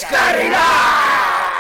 Descarrilados.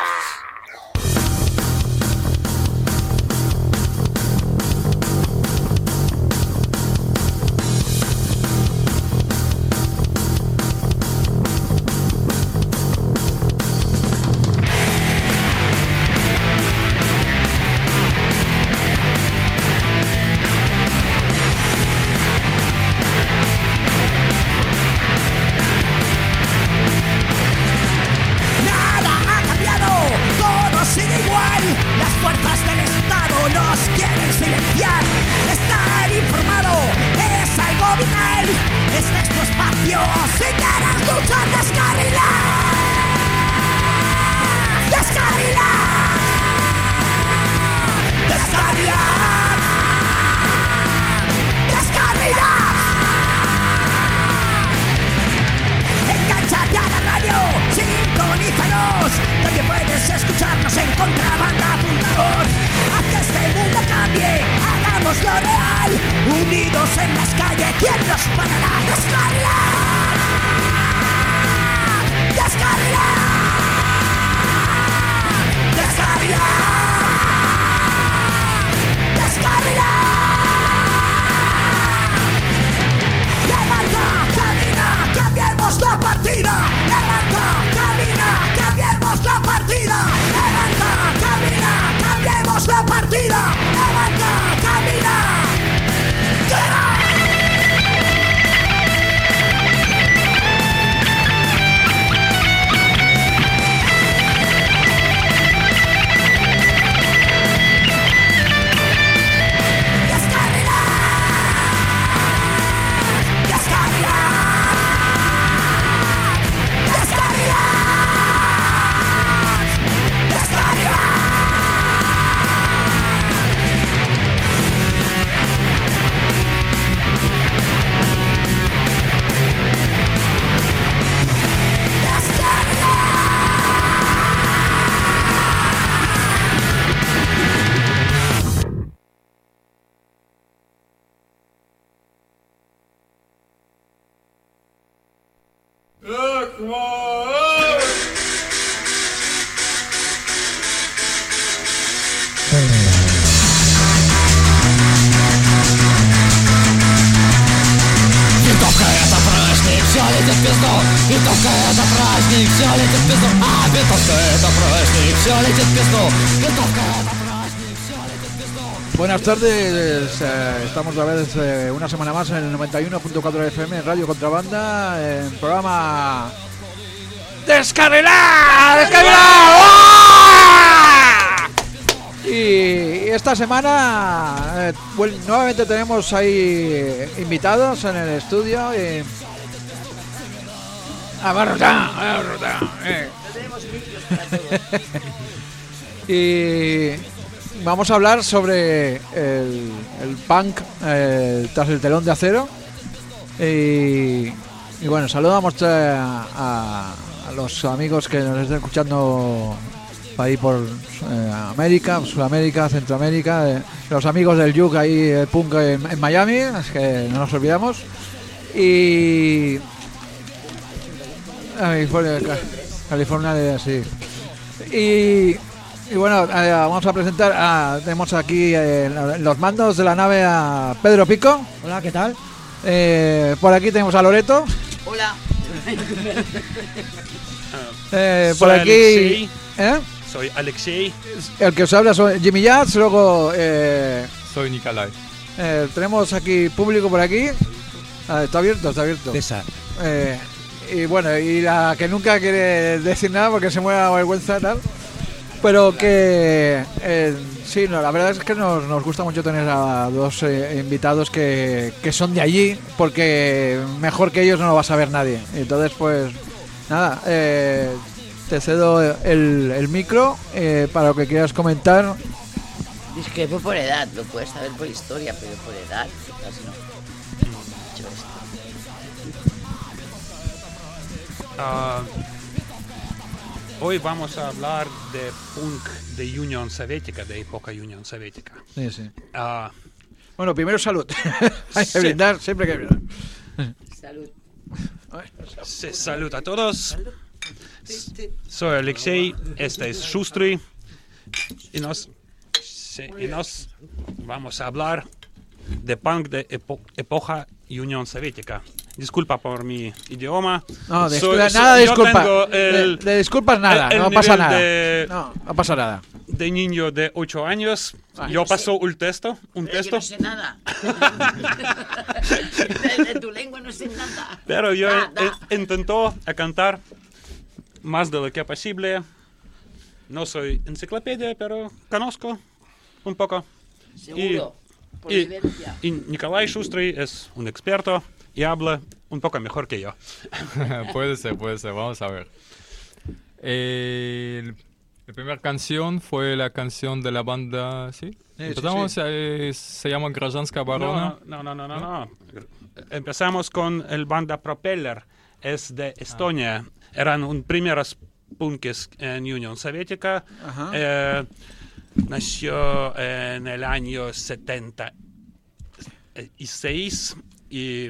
Buenas tardes, estamos otra vez una semana más en el 91.4 FM en Radio Contrabanda, en programa Descarrilados. Y esta semana nuevamente tenemos ahí invitados en el estudio y... Y vamos a hablar sobre el punk tras el telón de acero. Y bueno, saludamos a los amigos que nos están escuchando ahí por América, Sudamérica, Centroamérica, los amigos del Yuk ahí, el punk en Miami, es que no nos olvidamos. Y California, sí. Y bueno, vamos a presentar, tenemos aquí los mandos de la nave a Pedro Pico. Hola, ¿qué tal? Por aquí tenemos a Loreto. Hola. Por aquí Soy Alexei. El que os habla es Jimmy Jazz. Luego Soy Nikolai. Tenemos aquí público por aquí. Está abierto. César. Y bueno, y la que nunca quiere decir nada porque se mueve a vergüenza tal. Pero que sí, no, la verdad es que nos gusta mucho tener a dos invitados que son de allí, porque mejor que ellos no lo va a saber nadie. Entonces, pues nada, te cedo el micro para lo que quieras comentar. Discrepo por edad, lo puedes saber por historia, pero por edad, quizás no. Dicho esto. Hoy vamos a hablar de punk de Unión Soviética, de época Unión Soviética. Sí, sí. Bueno, primero salud. Hay que brindar, siempre hay que brindar. Salud. Sí, salud a todos. Soy Alexei, este es Shustri, y nos vamos a hablar de punk de época Unión Soviética. Disculpa por mi idioma. No, nada de disculpa. De disculpas nada, no pasa nada. No pasa nada. De niño de 8 años, yo paso un texto. Que no sé nada. de tu lengua no sé nada. Pero yo intento cantar más de lo que es posible. No soy enciclopedia, pero conozco un poco. Seguro. Y Nikolai Shustri es un experto y habla un poco mejor que yo. Puede ser, vamos a ver. La primera canción fue la canción de la banda, ¿sí? Empezamos, sí. Se llama Гражданская оборона. No. Empezamos con el banda Propeller, es de Estonia. Eran primeros punkes en Unión Soviética. Nació en el año 76 y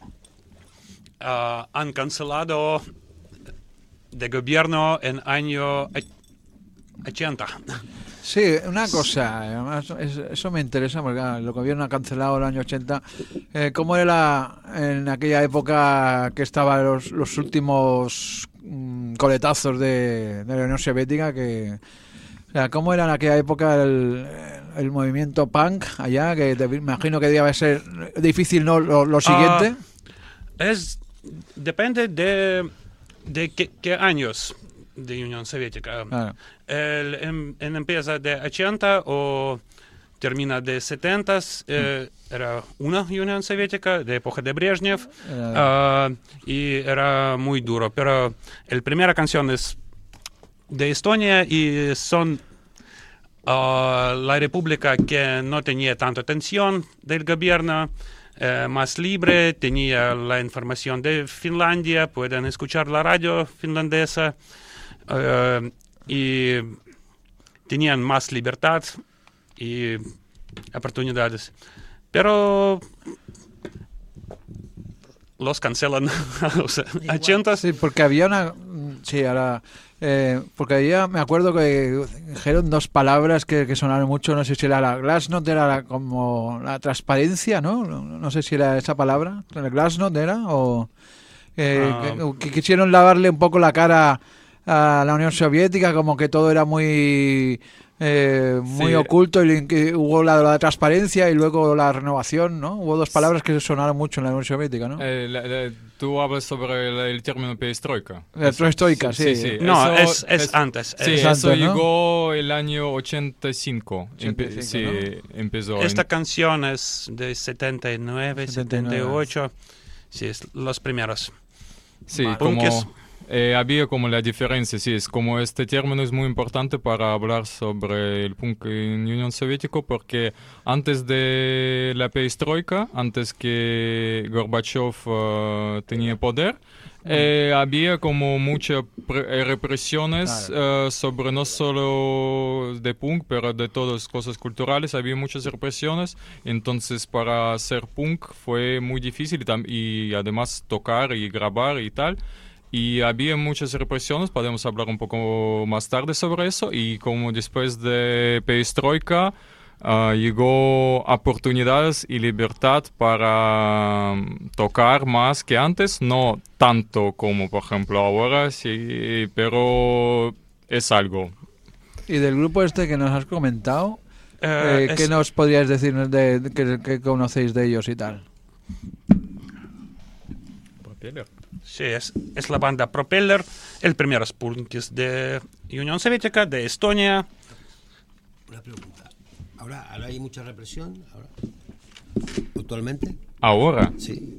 han cancelado de gobierno en año 80. Sí, una cosa, además, eso me interesa porque el gobierno ha cancelado el año 80. ¿Cómo era en aquella época que estaban los últimos coletazos de la Unión Soviética? O sea, ¿cómo era en aquella época el movimiento punk allá? Que me imagino que debía ser difícil, ¿no? Lo siguiente. Depende de qué años de Unión Soviética. Claro. Empieza de 80 o termina de 70, era una Unión Soviética de época de Brezhnev y era muy duro. Pero la primera canción es de Estonia y son la república que no tenía tanta atención del gobierno, más libre, tenía la información de Finlandia, pueden escuchar la radio finlandesa y tenían más libertad y oportunidades. Pero los cancelan a los 80. Sí, porque había una... Sí, ahora... porque había, me acuerdo que dijeron dos palabras que sonaron mucho, no sé si era la glasnost, era como la transparencia, ¿no? No sé si era esa palabra, la glasnost era, o que quisieron lavarle un poco la cara a la Unión Soviética, como que todo era muy oculto, y que hubo la transparencia y luego la renovación, ¿no? Hubo dos palabras que sonaron mucho en la Unión Soviética, ¿no? Tú hablas sobre el término perestroika. Perestroika, sí. No, es antes. Sí, es eso antes, ¿no? llegó el año 85. 85, Sí, ¿no? empezó. Esta canción es de 79, 78. Sí, es los primeros. Sí, punkes. Había como la diferencia, sí, es como este término es muy importante para hablar sobre el punk en Unión Soviética, porque antes de la perestroika, antes que Gorbachev tenía poder, había como muchas represiones sobre no solo de punk, pero de todas cosas culturales, había muchas represiones, entonces para hacer punk fue muy difícil y además tocar y grabar y tal. Y había muchas represiones, podemos hablar un poco más tarde sobre eso, y como después de perestroika llegó oportunidades y libertad para tocar más que antes, no tanto como por ejemplo ahora, sí, pero es algo. Y del grupo este que nos has comentado, ¿qué nos podrías decir que conocéis de ellos y tal? Propeller. Sí, es la banda Propeller, el primero punkis de Unión Soviética, de Estonia. Una pregunta. ¿Ahora hay mucha represión? ¿Actualmente? ¿Ahora? Sí.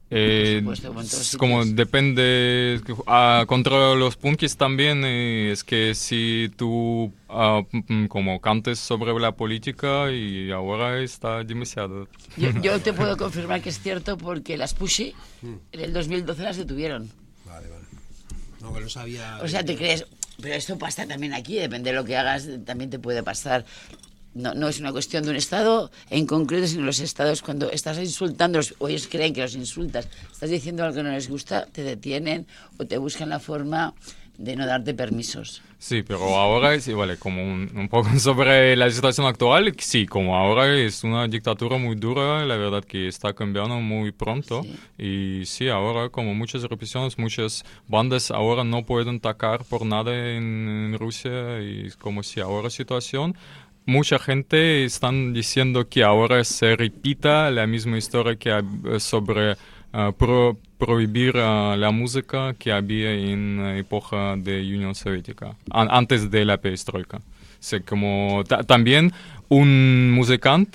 Como depende, contra los punkis también, es que si tú como cantes sobre la política y ahora está demasiado. Yo te puedo confirmar que es cierto porque las Pussy en el 2012 las detuvieron. Vale. No, que no sabía... O sea, te crees... Pero esto pasa también aquí, depende de lo que hagas, también te puede pasar. No es una cuestión de un estado en concreto, sino los estados cuando estás insultando, o ellos creen que los insultas, estás diciendo algo que no les gusta, te detienen o te buscan la forma de no darte permisos. Sí, pero ahora, sí, vale, como un poco sobre la situación actual, sí, como ahora es una dictadura muy dura, la verdad que está cambiando muy pronto. Sí. Y sí, ahora como muchas represiones, muchas bandas ahora no pueden tocar por nada en Rusia, y como si ahora situación... Mucha gente están diciendo que ahora se repita la misma historia que sobre prohibir la música que había en la época de Unión Soviética, antes de la perestroika. O sea, como también un musicante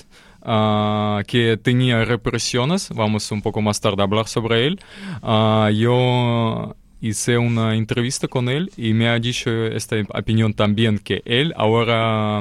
que tenía represiones, vamos un poco más tarde a hablar sobre él, yo hice una entrevista con él y me ha dicho esta opinión también, que él ahora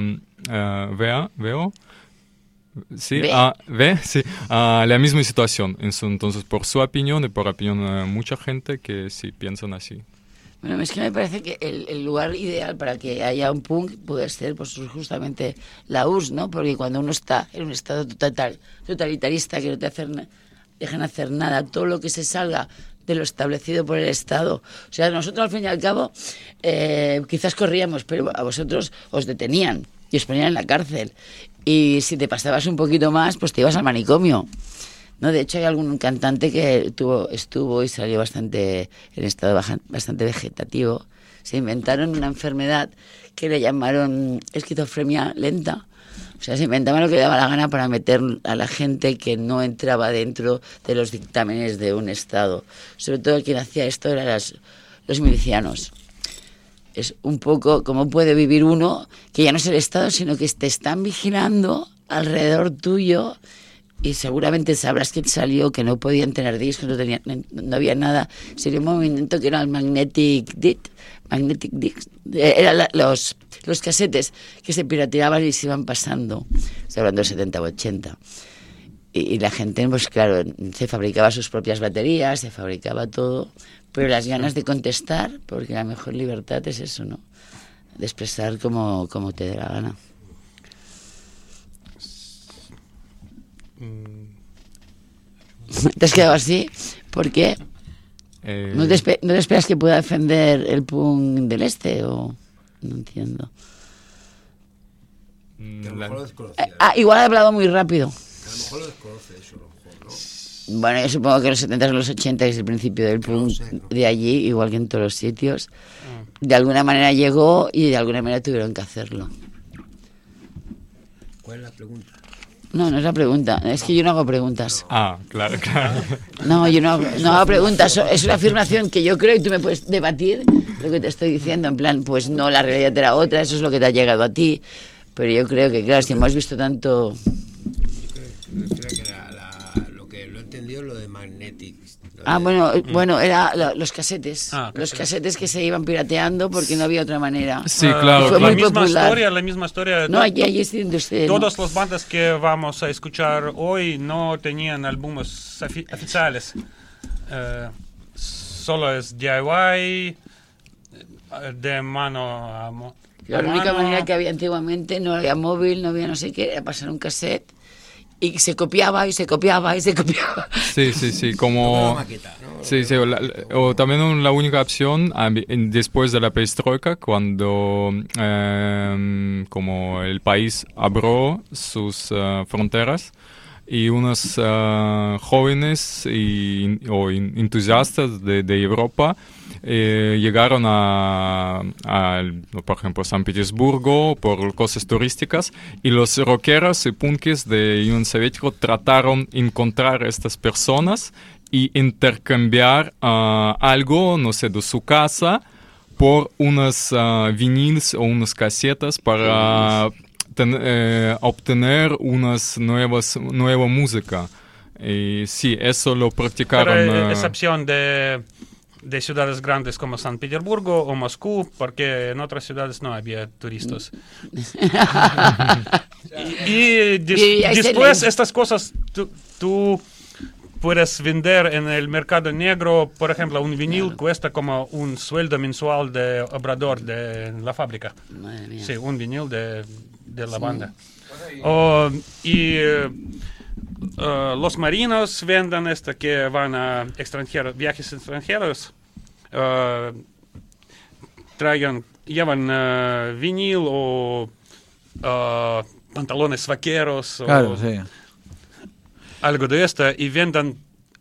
veo sí, sí, la misma situación. Entonces, por su opinión y por opinión de mucha gente que sí piensan así. Bueno, es que me parece que el lugar ideal para que haya un punk puede ser pues justamente la URSS, ¿no? Porque cuando uno está en un estado totalitarista que no te dejan hacer nada, todo lo que se salga de lo establecido por el Estado. O sea, nosotros al fin y al cabo quizás corríamos, pero a vosotros os detenían y os ponían en la cárcel. Y si te pasabas un poquito más, pues te ibas al manicomio. No, de hecho hay algún cantante que estuvo y salió en estado bastante vegetativo. Se inventaron una enfermedad que le llamaron esquizofrenia lenta. O sea, se inventaban lo que le daba la gana para meter a la gente que no entraba dentro de los dictámenes de un Estado. Sobre todo quien hacía esto eran los milicianos. Es un poco cómo puede vivir uno que ya no es el Estado, sino que te están vigilando alrededor tuyo. Y seguramente sabrás quién salió, que no podían tener discos, no había nada. Sería un movimiento que era el Magnetic Disc. Eran los casetes que se pirateaban y se iban pasando. Estoy hablando de 70 o 80. Y la gente, pues claro, se fabricaba sus propias baterías, se fabricaba todo, pero las ganas de contestar, porque la mejor libertad es eso, ¿no? De expresar como te dé la gana. ¿Te has quedado así? ¿Por qué? ¿No te esperas que pueda defender el punk del este? O no entiendo. Que a lo mejor lo desconocía. Igual he hablado muy rápido. Que a lo mejor lo desconoce eso, a lo mejor, ¿no? Bueno, yo supongo que los 70 o los 80 es el principio del punk de allí, igual que en todos los sitios. De alguna manera llegó y de alguna manera tuvieron que hacerlo. ¿Cuál es la pregunta? No es la pregunta. Es que yo no hago preguntas. Claro. No, yo no hago preguntas. Es una afirmación que yo creo y tú me puedes debatir lo que te estoy diciendo. En plan, pues no, la realidad era otra, eso es lo que te ha llegado a ti. Pero yo creo que, claro, si hemos visto tanto... Yo creo que lo que lo he entendido es lo de Magnetic. Bueno, era los casetes. Los casetes que se iban pirateando porque no había otra manera. Sí, claro. Fue la muy misma popular. la misma historia. No, allí es donde usted... Todas las bandas que vamos a escuchar hoy no tenían álbumes oficiales. Solo es DIY, de mano a mano. La única manera que había antiguamente, no había móvil, no había no sé qué, era pasar un cassette y se copiaba y se copiaba y se copiaba. Sí, como... Una maqueta, ¿no? Sí, o también la única opción después de la perestroika, cuando como el país abrió sus fronteras y unos jóvenes o entusiastas de Europa llegaron por ejemplo, San Petersburgo por cosas turísticas, y los rockeros y punkis de Unión Soviética trataron de encontrar a estas personas y intercambiar algo, no sé, de su casa por unos viniles o unas casetas para obtener nueva música. Y sí, eso lo practicaron. Pero excepción de ciudades grandes como San Petersburgo o Moscú, porque en otras ciudades no había turistas. y después estas cosas tú puedes vender en el mercado negro. Por ejemplo, un vinil cuesta como un sueldo mensual de obrador de la fábrica. Madre mía. Sí, un vinil de la banda. Los marinos venden que van a viajes extranjeros. llevan vinil o pantalones vaqueros Claro, o sí. algo de esto y vendan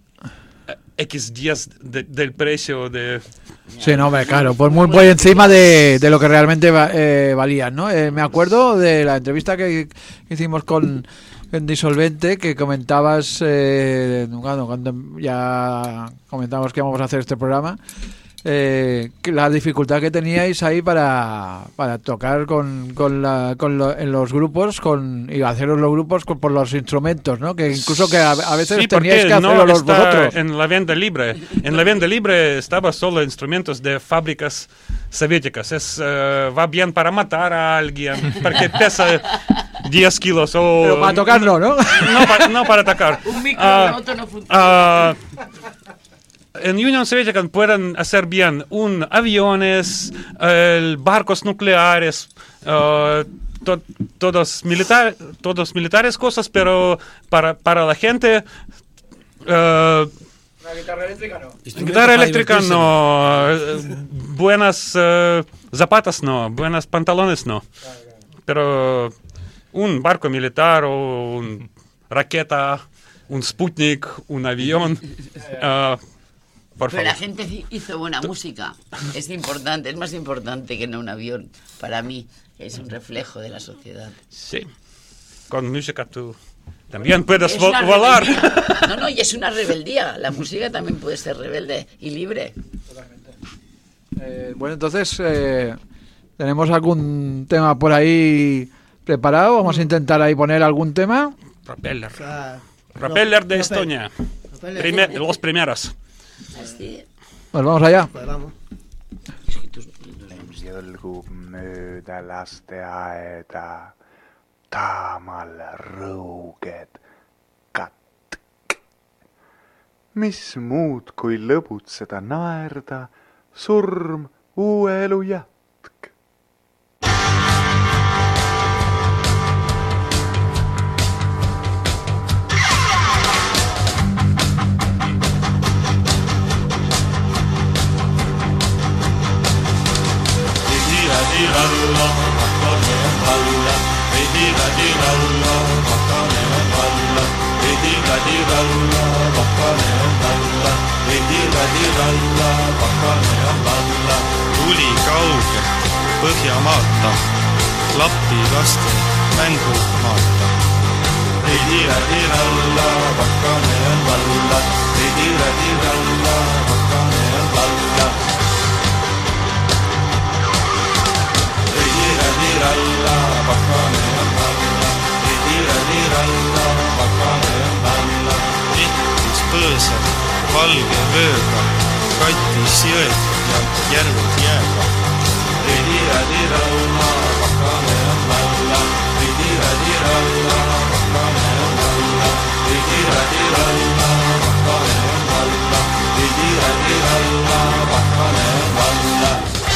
X10 del precio de... Sí, no, hombre, claro, pues muy encima de lo que realmente valían, ¿no? Me acuerdo de la entrevista que hicimos con Disolvente, que comentabas, cuando ya comentamos que íbamos a hacer este programa, que la dificultad que teníais ahí para tocar en los grupos y haceros los grupos por los instrumentos, ¿no? Que incluso que a veces Sí, teníais porque que hacerlo no los está vosotros. en la venta libre. En la venta libre estaba solo instrumentos de fábricas soviéticas. Va bien para matar a alguien, porque pesa 10 kilos o... Pero para tocarlo, ¿no? No para tocar. Un microauto no funciona. En Unión Soviética pueden hacer bien aviones, barcos nucleares, todos militares cosas, pero para la gente... La guitarra eléctrica no. Guitarra eléctrica no, buenas zapatas no, buenas pantalones no. Pero un barco militar o una raqueta, un Sputnik, un avión... por Pero favor. la gente hizo buena música. Es importante, es más importante que no un avión. Para mí es un reflejo de la sociedad. Sí. Con música tú también puedes Es una volar. rebeldía. No, y es una rebeldía. La música también puede ser rebelde y libre. Bueno, entonces, ¿tenemos algún tema por ahí preparado? Vamos a intentar ahí poner algún tema. Propeller. Ah, Propeller de Estonia. Propeller. Los primeros. Así. Pues vamos allá. Pues vamos. Es que tus Jolgub mööda lasteaeda, taamal rõuged katk. Mis muud kui lõbutseda naerda, surm uue elu jätk. Tuli kaugelt Põhjamaata, Lapi laste mängumaata. Ridira-diralla, pakane on valla, ridira-diralla, pakane on valla. Ridira-diralla, pakane on valla, ridira-diralla, pakane on valla. Rikkus põõsad valge vööga, kattis jõed ja järved jääga. Ridira-diralla, pakane on valla, ridira-diralla, pakane on valla, ridira-diralla, pakane on valla, ridira-diralla, pakane on valla.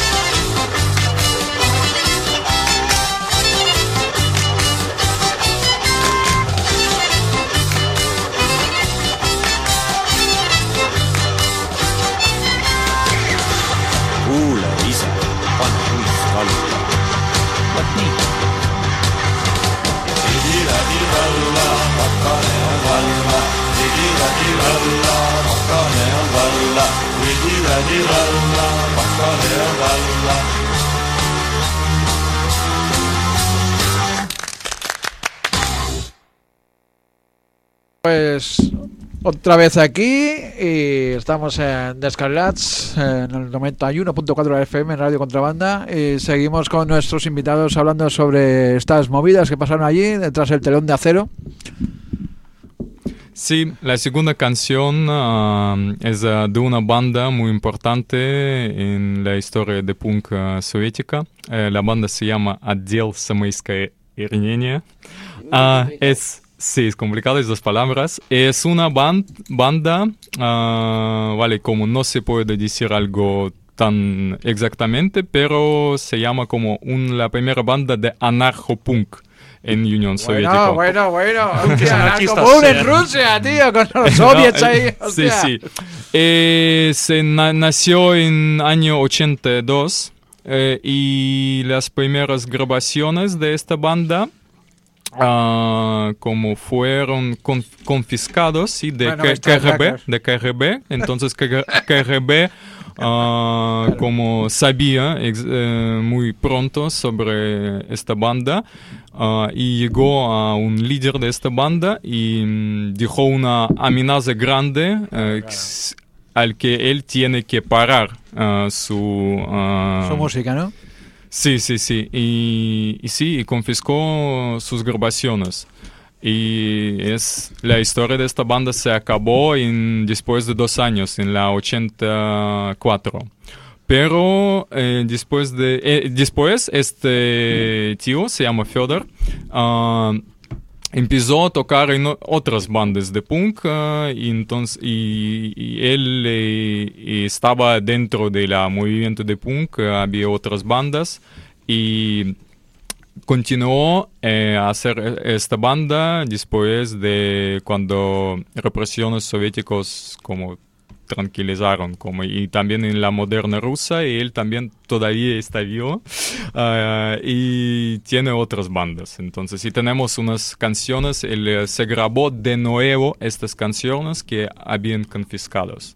Kuule ise, pane uist alla. Vot nii. Ridira-diralla, pakane on valla, ridira-diralla, pakane on valla, ridira-diralla, pakane on valla. Pues otra vez aquí y estamos en Descargats en el 91.4 FM en Radio Contrabanda y seguimos con nuestros invitados hablando sobre estas movidas que pasaron allí detrás del telón de acero. Sí, la segunda canción es de una banda muy importante en la historia de punk soviética. La banda se llama Отдел Самоискоренения. Sí, es complicado, es dos palabras. Es una banda, vale, como no se puede decir algo tan exactamente, pero se llama como la primera banda de anarcho-punk en Unión Soviética. Bueno. anarquistas, Común en sí. Rusia, tío, con los soviets ahí. Sí, hostia. sí. Se nació en año 82 y las primeras grabaciones de esta banda como fueron confiscados, ¿sí? De KGB. Entonces KGB como sabía muy pronto sobre esta banda y llegó a un líder de esta banda y dijo una amenaza grande al que él tiene que parar su música, ¿no? Sí. Y confiscó sus grabaciones. Y la historia de esta banda se acabó después de 2 años, en la 84. Pero después este tío, se llama Fyodor, empezó a tocar en otras bandas de punk y él estaba dentro del movimiento de punk, había otras bandas y continuó a hacer esta banda después de cuando represiones soviéticos como tranquilizaron, y también en la moderna rusa, y él también todavía está vivo y tiene otras bandas. Entonces, si tenemos unas canciones, él se grabó de nuevo estas canciones que habían confiscados.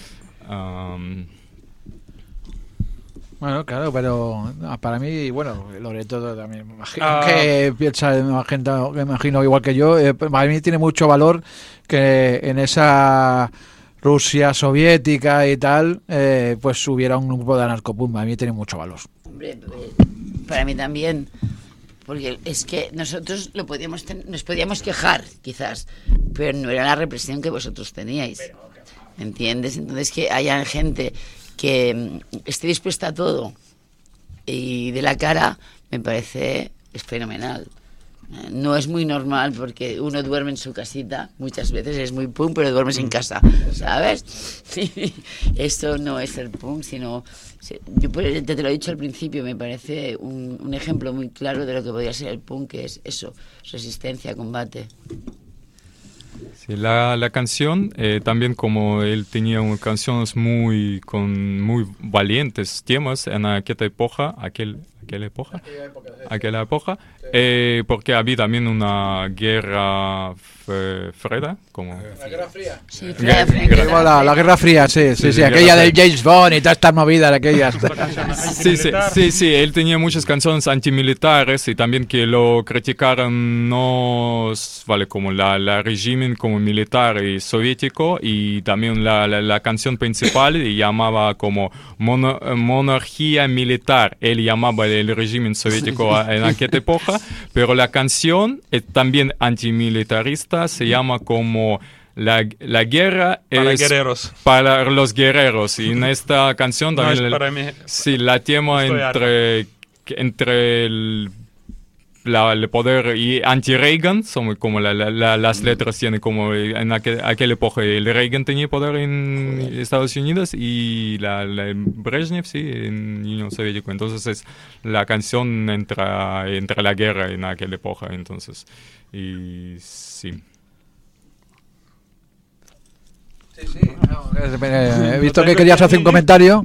Bueno, claro, pero para mí, bueno, Loreto también me imagino que piensa, me imagino igual que yo, para mí tiene mucho valor que en esa Rusia soviética y tal, pues hubiera un grupo de anarcopunk. A mí tiene mucho valor. Hombre, para mí también, porque es que nosotros nos podíamos quejar, quizás, pero no era la represión que vosotros teníais, ¿me entiendes? Entonces que haya gente que esté dispuesta a todo y de la cara, me parece fenomenal. No es muy normal porque uno duerme en su casita, muchas veces es muy punk, pero duermes en casa, ¿sabes? Esto no es el punk, sino... Yo te lo he dicho al principio, me parece un ejemplo muy claro de lo que podría ser el punk, que es eso, resistencia, combate. Sí, la canción, también como él tenía canciones con muy valientes temas en aquella época, porque había también una guerra fría, como... ¿La Guerra Fría? Sí, la Guerra Fría, sí, aquella del James Bond y todas estas movidas, aquellas. Sí, él tenía muchas canciones antimilitares y también que lo criticaron como la régimen como militar y soviético, y también la canción principal llamaba como monarquía militar, él llamaba el régimen soviético en aquella época, pero la canción también antimilitarista se llama como la guerra para es guerreros. Para los guerreros, y en esta canción también No es para mí. sí, la tema entre el poder y anti-Reagan, son como las letras tienen como en aquella época el Reagan tenía poder en Estados Unidos y la Brezhnev en Unión Soviética. Entonces es la canción entre la guerra en aquella época. Entonces, y sí. He visto que querías hacer un comentario.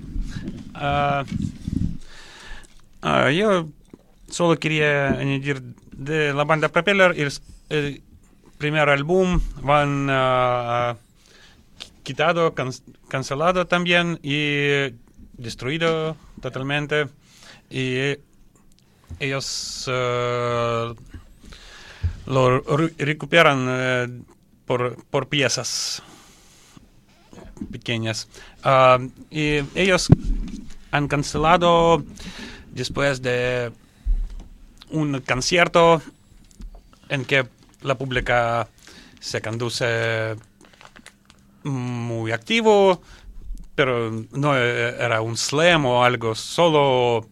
Yo solo quería añadir de la banda Propeller, el primer álbum van quitado, cancelado también y destruido totalmente, y ellos lo recuperan por piezas pequeñas, y ellos han cancelado después de un concierto en que la pública se conduce muy activo, pero no era un slam o algo, solo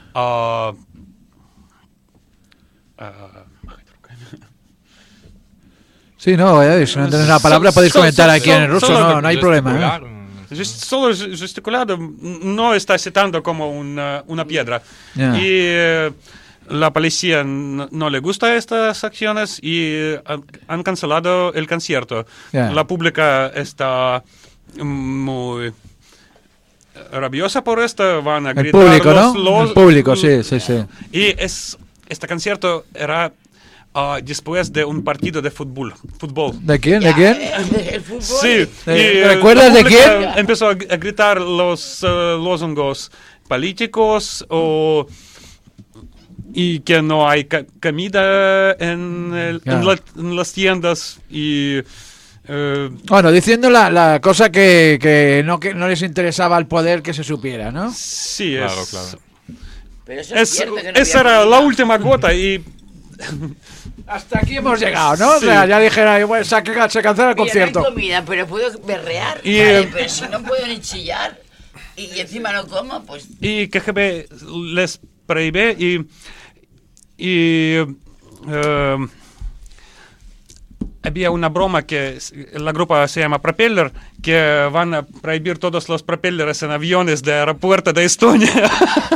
sí, no, si no entiendes la palabra podéis comentar aquí en el ruso, no hay problema. Solo gesticulado, no está citando como una piedra. Yeah. Y la policía no le gusta estas acciones y han cancelado el concierto. Yeah. La pública está muy rabiosa por esto, van a El gritar público, ¿no? El público, sí. Y este concierto era después de un partido de fútbol. ¿De quién? ¿De quién? El fútbol. Sí. ¿Recuerdas de quién? Empezó a gritar los lozungos políticos y que no hay comida en las tiendas y... bueno, diciendo la cosa que no les interesaba al poder que se supiera, ¿no? Sí, Claro. Pero eso es cierto que no esa había era la comida. última gota y... Hasta aquí hemos llegado, ¿no? Sí. O sea, ya dijeron, bueno, se cancela el Mira, concierto. no hay comida, pero puedo berrear. Y, Vale, pero si no puedo ni chillar y encima no como, pues... Y KGB les prohíbe y había una broma que la grupa se llama Propeller, que van a prohibir todos los propellers en aviones de aeropuerto de Estonia.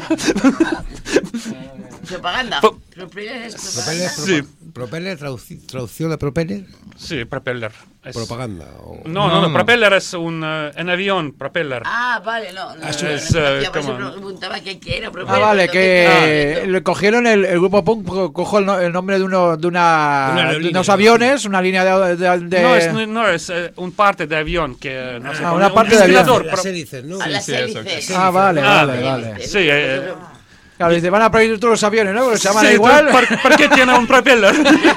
Propaganda. Po- Propeller es Propeller, propaganda. Sí. propeller, traducción de propeller, Sí, propeller. Es- propaganda. No, propeller es en avión, propeller. Ah, vale, no. Es, yo por eso como- preguntaba qué era propeller. Ah, vale, pero que ¿dónde le cogieron el grupo Punk, cojo el nombre de unos aviones, una línea de... No, es un parte de avión que no sé, Ah, con una un parte de avión. ventilador, Las hélices, ¿no? A las sí, eso, hélices. Ah, vale, Ah, vale. Sí, Claro, dice, van a prohibir todos los aviones, ¿no? Porque se llaman sí, igual. ¿por qué tiene un propeller?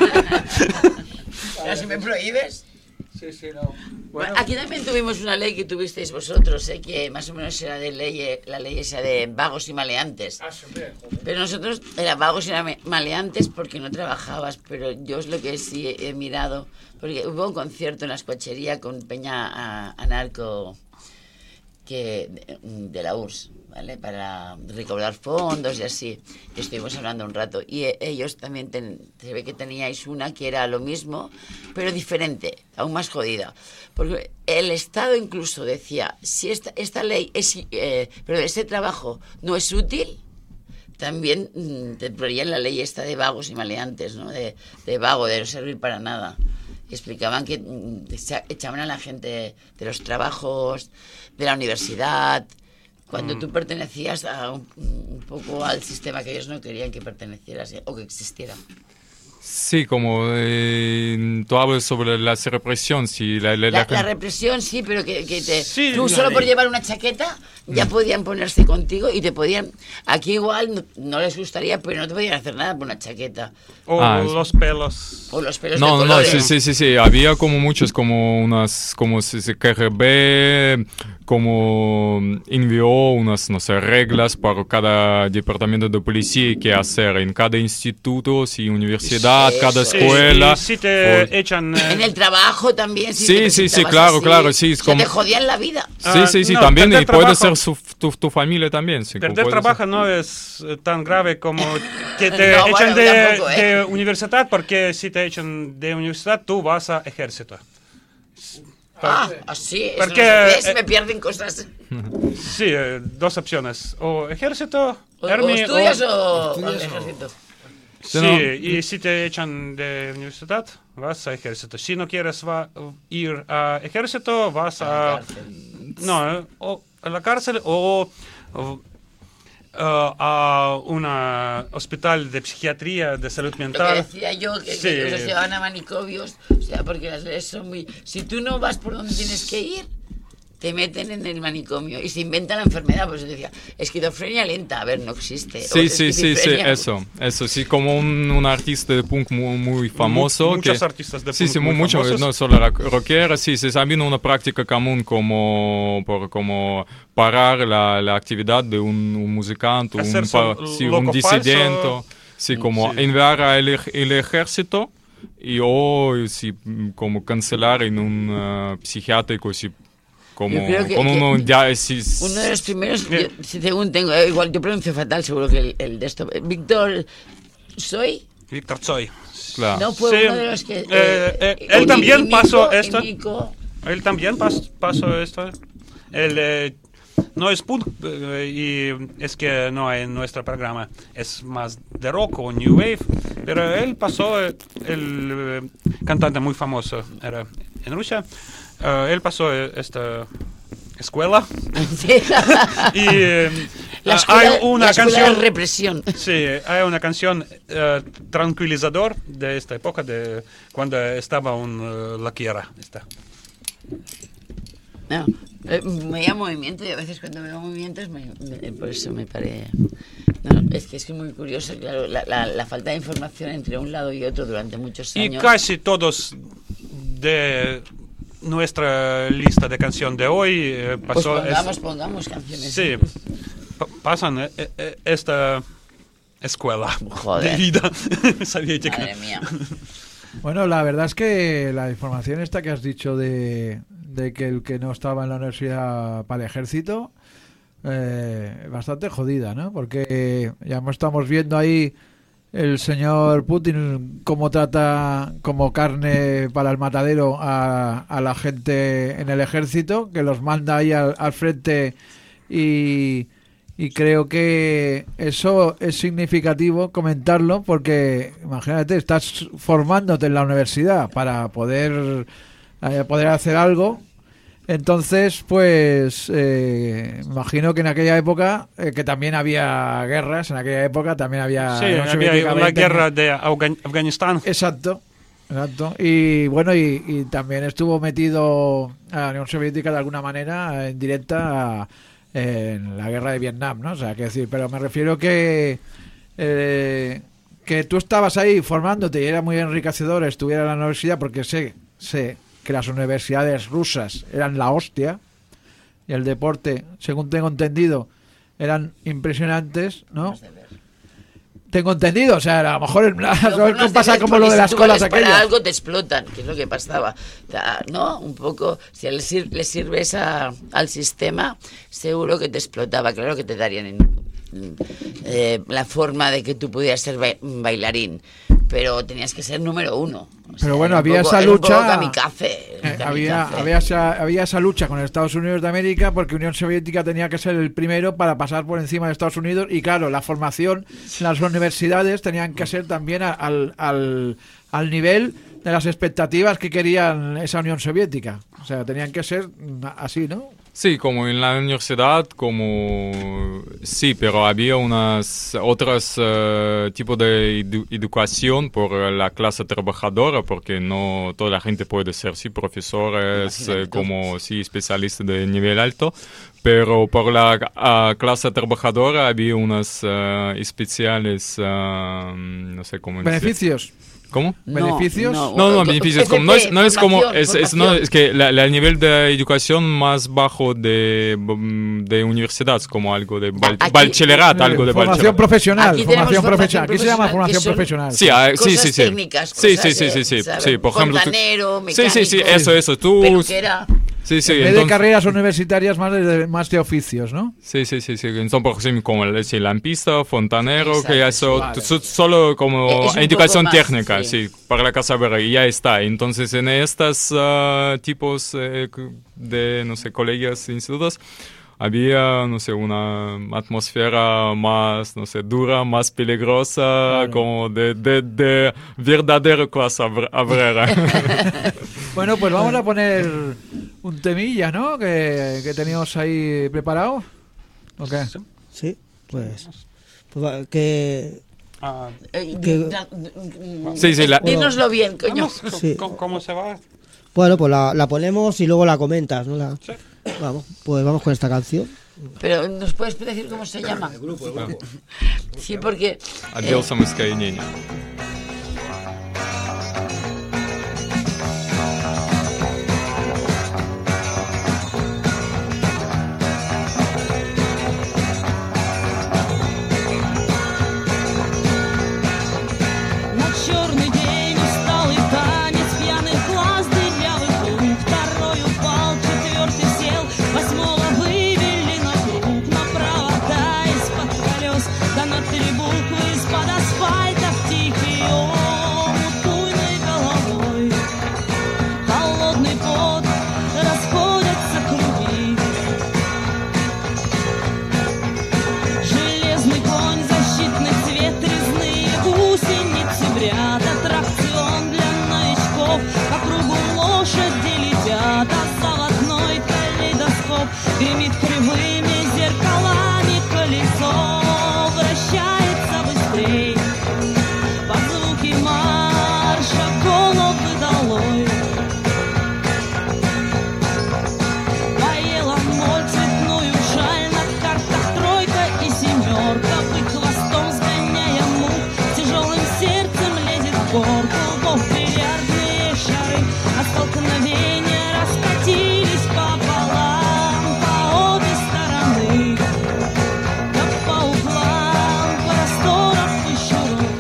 Pero si me prohíbes... Sí, no. Bueno, aquí también tuvimos una ley que tuvisteis vosotros, que más o menos era de la ley esa de vagos y maleantes. Pero nosotros era vagos y maleantes porque no trabajabas, pero yo es lo que sí he mirado, porque hubo un concierto en la Escuachería con Peña Anarco de la URSS, ¿vale? Para recaudar fondos y así. Y estuvimos hablando un rato. Y ellos también, se ve que teníais una que era lo mismo, pero diferente, aún más jodida. Porque el Estado incluso decía, si esta ley, pero este trabajo no es útil, también te ponían la ley esta de vagos y maleantes, ¿no? De vago, de no servir para nada. Y explicaban que echaban a la gente de los trabajos, de la universidad, cuando tú pertenecías un poco al sistema que ellos no querían que pertenecieras o que existiera. Sí, como tú hablas sobre la represión, sí, La represión sí, pero que Sí, tú la solo por ley. llevar una chaqueta ya podían ponerse contigo y te podían... Aquí igual no les gustaría, pero no te podían hacer nada por una chaqueta. O los pelos. O los pelos de No, colores. sí, había como muchos, como unas, como si KGB, como envió unas, no sé, reglas para cada departamento de policía qué hacer en cada instituto, sí, universidad, cada Eso. escuela. Y si te echan... En el trabajo también. Si Sí, te sí, presentabas así, claro, sí, es o sea, como- te jodían la vida. Sí, no, también, y perder puede trabajo. ser tu familia también. Sí, Perder puede ser. trabajo no es tan grave como que te No, echan bueno, tampoco, de universidad, porque si te echan de universidad, tú vas a ejército. Así, eso porque, no sé, se me pierden cosas. Sí, dos opciones. O ejército, O army, estudias o estudias ejército. Sí, no. y si te echan de universidad, vas a ejército. Si no quieres ir a ejército, vas a... No, o a la cárcel o a un hospital de psiquiatría, de salud Lo que mental. decía yo, que Sí. los llevaban a manicomios, o sea, porque las leyes son muy... Si tú no vas por donde tienes que ir, te meten en el manicomio y se inventan la enfermedad. Pues yo decía, esquizofrenia lenta, a ver, no existe. O Sí, esquizofrenia. eso, sí, como un artista de punk muy famoso. Muchos que, artistas de sí, punk sí, muy mucho, famosos. no solo rockera, sí, ha habido una práctica común como parar la actividad de un musicante, Hacerse un loco disidente, falso. sí, como Sí. enviar el ejército y sí, como cancelar en un psiquiátrico, sí, como Yo creo que- con que uno ya sí, Uno de los primeros, según tengo, igual yo pronuncio fatal, seguro que el de esto. Víctor, soy... Víctor Tsoi. claro. No fue Sí, uno de los que... él también pasó y esto. Nico, Él también pasó esto. Él no es punk y es que no hay en nuestro programa. Es más de rock o new wave. Pero él pasó, el cantante muy famoso era en Rusia. Él pasó escuela. Sí. Y La escuela, hay una la escuela canción de represión. Sí, hay una canción tranquilizador de esta época, de cuando estaba la guerra. No, veía movimiento y a veces cuando veo movimientos por eso me parece... No, es que es muy curioso, claro, la falta de información entre un lado y otro durante muchos Y años. casi todos de nuestra lista de canción de hoy pasó... Pues pongamos canciones. Sí, pasan esta escuela Joder. de vida soviética. Madre mía. Bueno, la verdad es que la información esta que has dicho de que el que no estaba en la universidad para el ejército, bastante jodida, ¿no? Porque ya estamos viendo ahí el señor Putin cómo trata como carne para el matadero a la gente en el ejército, que los manda ahí al frente y creo que eso es significativo comentarlo porque, imagínate, estás formándote en la universidad para poder hacer algo. Entonces, pues, imagino que en aquella época, que también había guerras, en aquella época también había... Sí, había la guerra de Afganistán. Exacto. Y bueno, y también estuvo metido a la Unión Soviética de alguna manera, en directa, en la guerra de Vietnam, ¿no? O sea, que decir, pero me refiero que tú estabas ahí formándote y era muy enriquecedor estuviera en la universidad porque sé que las universidades rusas eran la hostia y el deporte, según tengo entendido, eran impresionantes, ¿no? Tengo entendido, o sea, a lo mejor pasa como lo de las colas aquellas. Para algo te explotan, que es lo que pasaba, ¿no? Un poco, si le sirves al sistema, seguro que te explotaba, claro que te darían la forma de que tú pudieras ser bailarín, pero tenías que ser número uno. Pero bueno, había esa lucha. Había esa lucha con Estados Unidos de América porque Unión Soviética tenía que ser el primero para pasar por encima de Estados Unidos y claro, la formación, las universidades tenían que ser también al nivel de las expectativas que querían esa Unión Soviética. O sea, tenían que ser así, ¿no? Sí, como en la universidad, sí, pero había otros tipos de educación por la clase trabajadora, porque no toda la gente puede ser, sí, profesores, especialistas de nivel alto, pero por la clase trabajadora había unos especiales, no sé cómo decir. ¿Beneficios? ¿Cómo? ¿Beneficios? No, beneficios. Es que el nivel de educación más bajo de universidad, como algo de bachillerato, formación profesional. Aquí se llama formación son profesional. Sí, cosas técnicas. Sí, por ejemplo. Fontanero, mecánico, sí, eso. Tú. Peluquera. Sí, en vez de carreras universitarias, más de oficios, ¿no? Sí. Entonces, por ejemplo, como lampista, fontanero, exacto, que eso vale. Solo como educación técnica, sí, para la carrera, y ya está. Entonces, en estos tipos de, no sé, colegios, institutos, había, no sé, una atmósfera más, no sé, dura, más peligrosa, claro, como de verdadera clase obrera. Bueno, pues vamos a poner un temilla, ¿no? Que teníamos ahí preparado. ¿O qué? Sí, pues dínoslo bien, coño. Sí. ¿Cómo se va? Bueno, pues la ponemos y luego la comentas, ¿no? Sí. Vamos con esta canción. Pero ¿nos puedes decir cómo se llama? El grupo. Sí, porque... Отдел самоискоренения. Да на трибунку из-под асфальта в тихий гремит кривыми зеркалами, колесо вращается быстрей. Под звуки марша головы долой. Поела моль цветную шаль, на картах тройка и семерка. Бык хвостом сгоняя мух, тяжелым сердцем лезет в горку. Бог бильярдные шары от столкновения раскатились пополам, по обе стороны, как по углам просторов пещерок.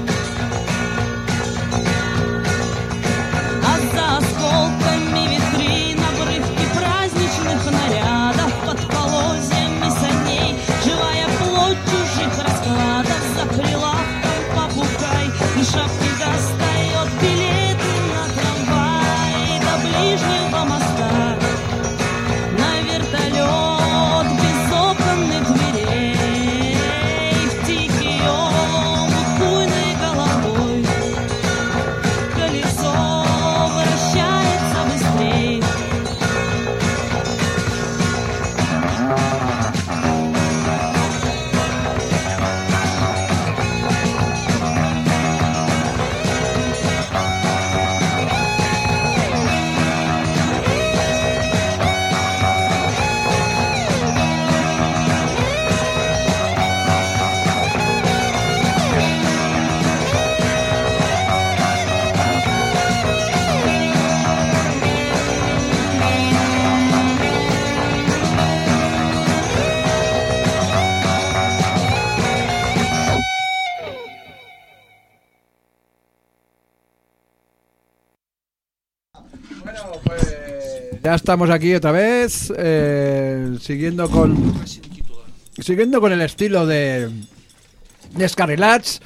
А за осколками витрин обрывки праздничных нарядов, под полозьями саней живая плоть чужих раскладов. За прилавком попугай и шапки достает билеты на трамвай до ближнего моста, на вертолет без оконных дверей, в тихий омут буйной головой. Колесо вращается быстрей. Bueno, pues ya estamos aquí otra vez, siguiendo con el estilo de Descarrilats.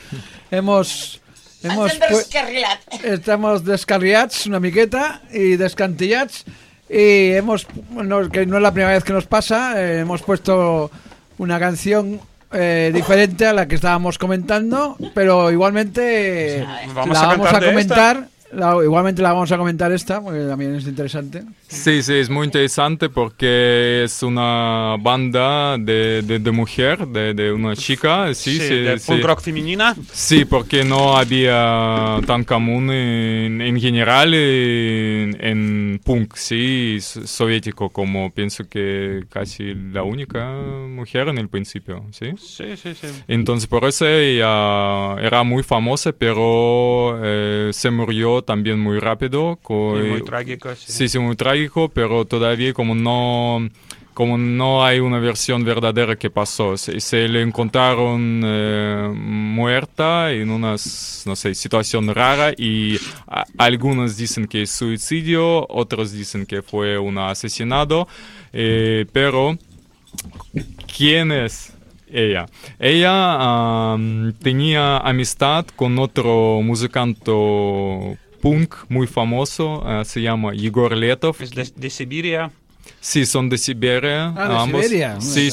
Estamos descarriats una miqueta y descantillats, y que no es la primera vez que nos pasa, hemos puesto una canción diferente a la que estábamos comentando, pero igualmente igualmente la vamos a comentar esta, porque también es interesante. Sí, es muy interesante porque es una banda de mujer, de una chica. Sí, de punk rock femenina. Sí, porque no había tan común en general en punk, sí, soviético, como pienso que casi la única mujer en el principio, ¿sí? Sí. Entonces por eso ella era muy famosa, pero se murió también muy rápido. Muy trágico, sí. Sí, muy trágico, pero todavía como no hay una versión verdadera que pasó. Se le encontraron muerta en una, no sé, situación rara, y algunos dicen que es suicidio, otros dicen que fue un asesinato, pero ¿quién es ella? Ella tenía amistad con otro musicante punk muy famoso, se llama Yegor Letov. Es de Siberia. Sí, son de Siberia. ¿De Siberia? Sí.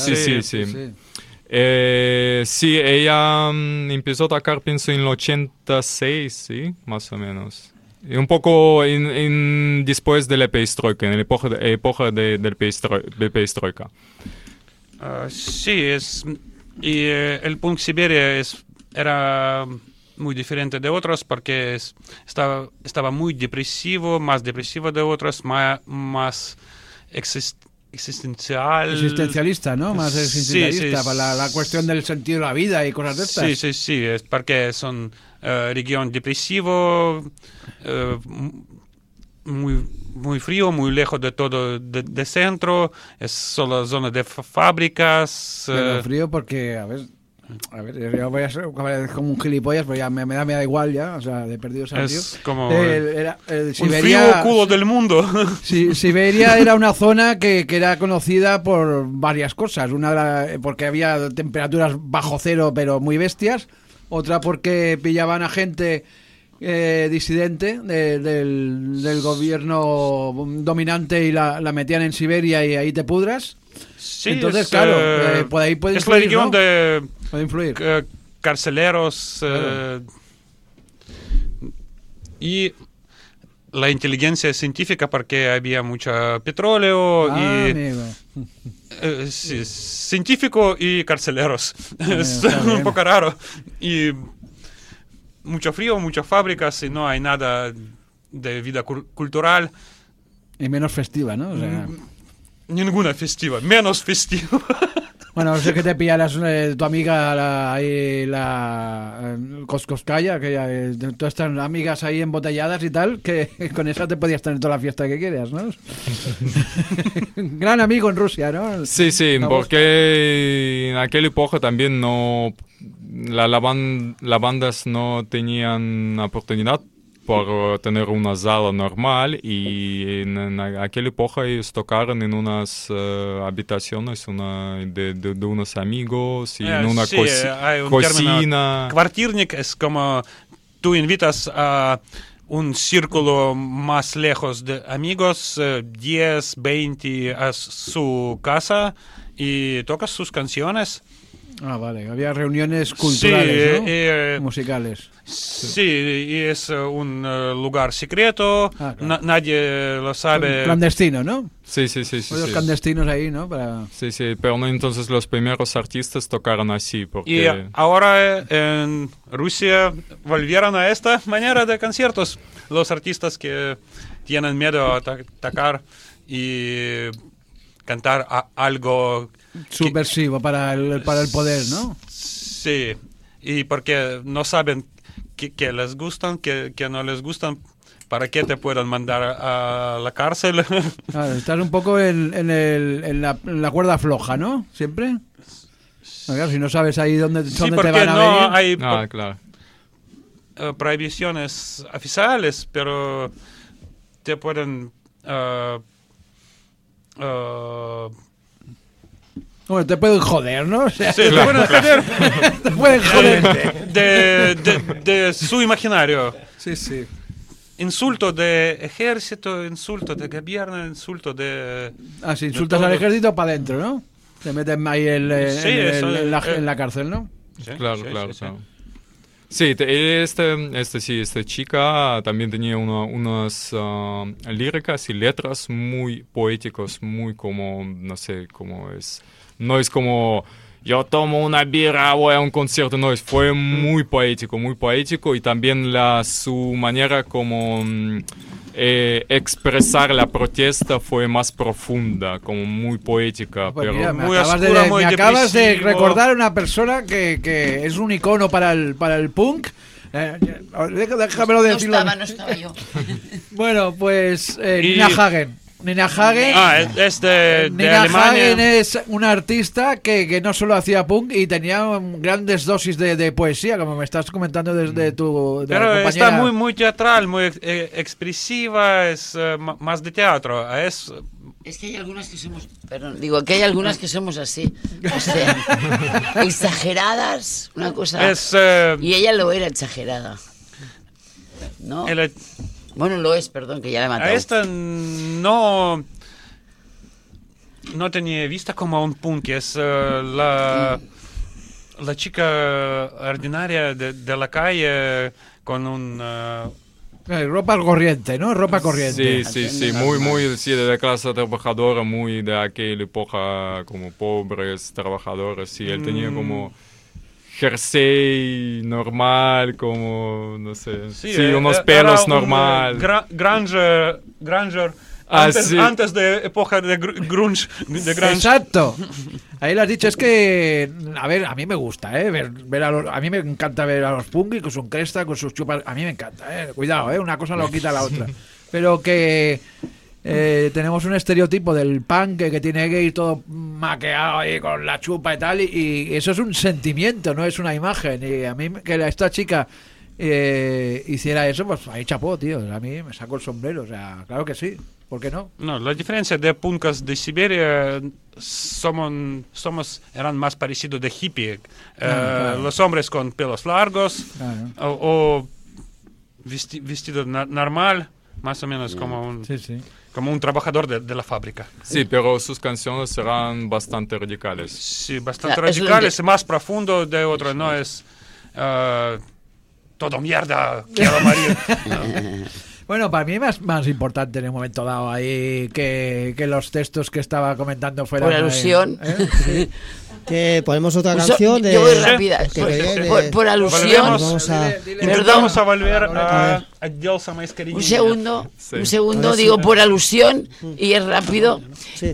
Sí, ella empezó a tocar, pienso, en el 86, sí, más o menos. Y un poco después de la perestroika, en la época de perestroika. Sí, y el punk Siberia era muy diferente de otros porque estaba muy depresivo, más depresivo de otros, más existencialista, ¿no? Más existencialista, sí, para la cuestión del sentido de la vida y cosas de estas. Sí, es porque son región depresivo, muy frío, muy lejos de todo de centro, es solo zona de fábricas. Pero frío porque, a ver, yo voy a ser como un gilipollas, pero ya me da igual ya, o sea, de perdido sentido. Es como Siberia, un frío culo del mundo. Sí, Siberia era una zona que era conocida por varias cosas. Una porque había temperaturas bajo cero, pero muy bestias. Otra porque pillaban a gente disidente del gobierno dominante y la metían en Siberia y ahí te pudras. Sí, entonces, claro, por ahí puede influir, es la región, ¿no? Puede influir. Carceleros. Y la inteligencia científica porque había mucho petróleo y amigo. sí, científico y carceleros. Es está bien. un poco raro. Y mucho frío, muchas fábricas y no hay nada de vida cultural. Y menos festiva, ¿no? O sea, Ninguna festiva, menos festiva. bueno, sé que te pillaras tu amiga Koskoskaya, que todas estas amigas ahí embotelladas y tal, que con esa te podías tener toda la fiesta que quieras, ¿no? Gran amigo en Rusia, ¿no? Sí, sí, porque en aquella época también no las bandas no tenían oportunidad por tener una sala normal y en aquella época ellos tocaron en unas habitaciones de unos amigos y en una Sí, hay un cocina. término. Kvartirnik es como tú invitas a un círculo más lejos de amigos, 10, 20 a su casa y tocas sus canciones. Ah, vale, había reuniones culturales, ¿no? Musicales. Sí, y es un lugar secreto, claro. Nadie lo sabe. Clandestino, ¿no? Sí. Los clandestinos ahí, ¿no? Sí, pero no, entonces los primeros artistas tocaron así. Porque... Y ahora en Rusia volvieron a esta manera de conciertos. Los artistas que tienen miedo a tocar y cantar algo subversivo para el poder, ¿no? Sí, y porque no saben que les gustan, que no les gustan, ¿para qué te pueden mandar a la cárcel? Claro, estás un poco en la cuerda floja, ¿no? Siempre. Claro, si no sabes ahí dónde te van a venir. Hay claro. Prohibiciones oficiales, pero te pueden... Bueno, te pueden joder, ¿no? O sea, sí, te pueden joder. Te pueden joder. De su imaginario. Sí. Insulto de ejército, insulto de gobierno, insulto de... Ah, si insultas al ejército, para adentro, ¿no? Te meten ahí en la cárcel, ¿no? Sí, claro. Sí, esta chica también tenía unas líricas y letras muy poéticos, muy como, no sé, cómo es. No es como, yo tomo una birra, voy a un concierto, no, fue muy poético y también su manera como expresar la protesta fue más profunda, como muy poética. Pues pero mira, muy me acabas de recordar a una persona que es un icono para el punk. Déjamelo decirlo. No estaba yo. Bueno, pues Nina Hagen. Nina Hagen. Es de Nina Alemania. Hagen es una artista que no solo hacía punk y tenía grandes dosis de poesía, como me estás comentando desde tu... Pero está muy teatral, muy expresiva, es más de teatro. Es que hay algunas que somos... Perdón, digo que hay algunas que somos así. O sea, exageradas, una cosa... y ella lo era exagerada. ¿No? Bueno, lo es, perdón, que ya la he matado. A esta no tenía vista como un punk, es la chica ordinaria de la calle con un... ropa corriente, ¿no? Ropa corriente. Sí, muy de la clase trabajadora, muy de aquella época, como pobres trabajadores, sí, él tenía como... jersey normal, como, no sé, unos pelos normal. Granger antes de época de grunge. Exacto. Ahí lo has dicho, es que, a ver, a mí me gusta, a mí me encanta ver a los punk con su cresta, con sus chupas, a mí me encanta, cuidado, una cosa no quita la otra. Pero que... tenemos un estereotipo del punk que tiene que ir todo maqueado ahí con la chupa y tal, y eso es un sentimiento, no es una imagen. Y a mí que esta chica hiciera eso, pues ahí chapó, tío. A mí me saco el sombrero, o sea, claro que sí, ¿por qué no? No, la diferencia de punkas de Siberia eran más parecidos de hippie. Claro. Los hombres con pelos largos, claro. o vestido normal, más o menos como un... Sí. Como un trabajador de la fábrica. Sí, pero sus canciones serán bastante radicales. Sí, bastante radicales, más profundo de otro, no es todo mierda, quiero morir. No. Bueno, para mí es más importante en un momento dado ahí que los textos que estaba comentando fueran... Por alusión. Sí. Que ponemos otra canción de... Yo voy rápida. que queréis Por alusión. Volvemos. Vamos a... Intentamos a volver A a отдел самоискоренения. Un segundo, A ver si- digo por alusión y es rápido. Sí.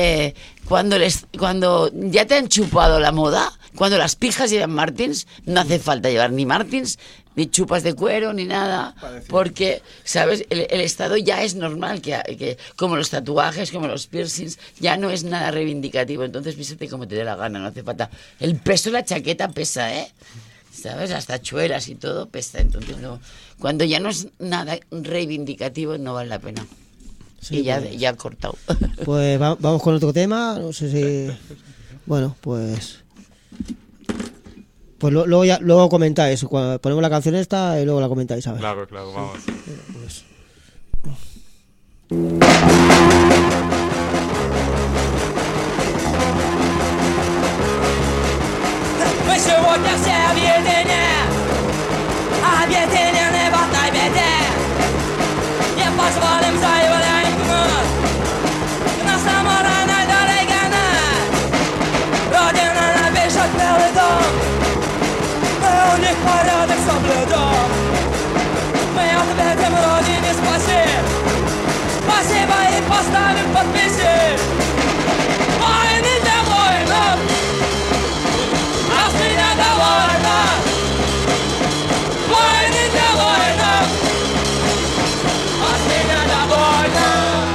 Cuando ya te han chupado la moda, cuando las pijas llevan Martins, no hace falta llevar ni Martins, ni chupas de cuero, ni nada, porque, ¿sabes? El estado ya es normal, que como los tatuajes, como los piercings, ya no es nada reivindicativo, entonces vístete como te dé la gana, no hace falta. El peso de la chaqueta pesa, ¿eh? ¿Sabes? Las tachuelas y todo pesa, entonces no. Cuando ya no es nada reivindicativo, no vale la pena. Sí, Y ya pues. he cortado. Pues vamos con otro tema. No sé si. Bueno, pues. Pues luego comentáis. Cuando ponemos la canción esta y luego la comentáis, a ver. Claro, vamos. Pues. Мы сегодня все объединены в одной беде. Не позволим заявлять вновь на самурайной дороге гнать. Родина напишет белый дом, мы у них порядок соблюдем. Мы ответим Родине спасибо и поставим подписи. Войны для воинов, а с меня довольно. Войны для воинов, а с меня довольно.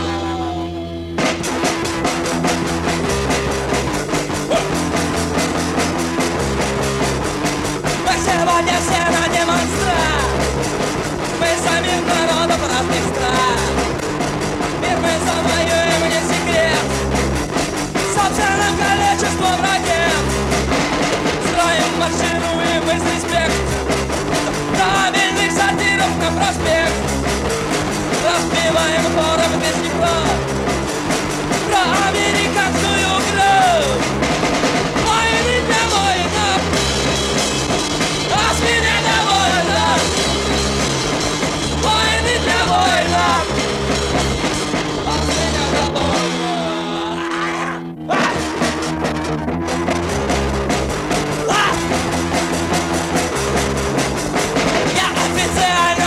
Мы сегодня все на демонстрации. Мы самих народов разных стран. Мир мы завоюем, не секрет. Собственным количеством ракет. Строим машину и быстрый респект. Правильных сортиров на проспект. Распиваем хором без стекла. Про американскую игру. Войны для воинов, а с меня довольно. Войны для воинов, а с меня довольно. Я официально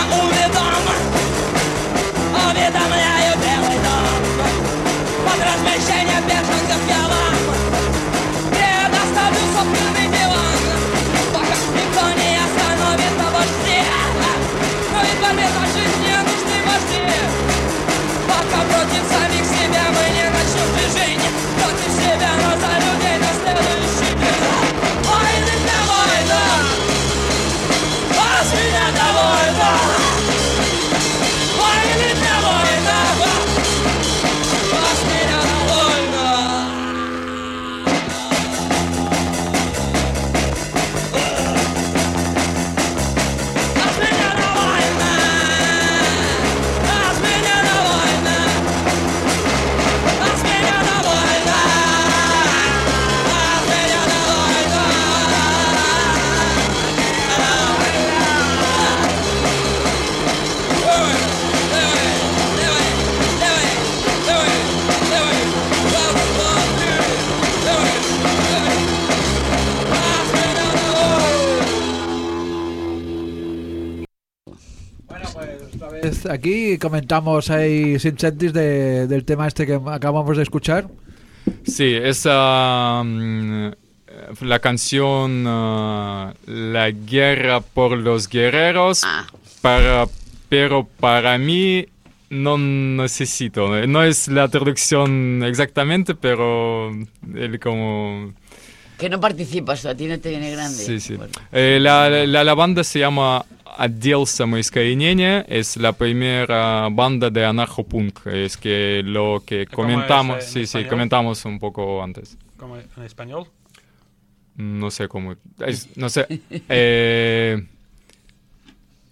уведомляю Белый дом. Под размещение беженцев я вам предоставлю собственный диван. Пока никто не остановит на вожде. Но ведь борьбе за жизнь не нужны вожди. Пока против самих себя мы не начнем движение. Против себя, но за людей на следующий день. Войны для воинов, а с меня довольно. Войны для воинов, а с меня довольно. А с меня довольно. А с меня довольно. А с меня довольно. А с меня Bueno, pues otra vez aquí comentamos ahí sin sentis del tema este que acabamos de escuchar. Sí, es la canción La guerra por los guerreros, pero para mí no necesito, no es la traducción exactamente, pero él como... Que no participas, a ti no te viene grande. Sí. Bueno. La banda se llama Отдел самоискоренения, es la primera banda de anarcho-punk, es que lo que ¿Cómo comentamos, es en sí, español? comentamos un poco antes. ¿Cómo en español? No sé cómo, no sé,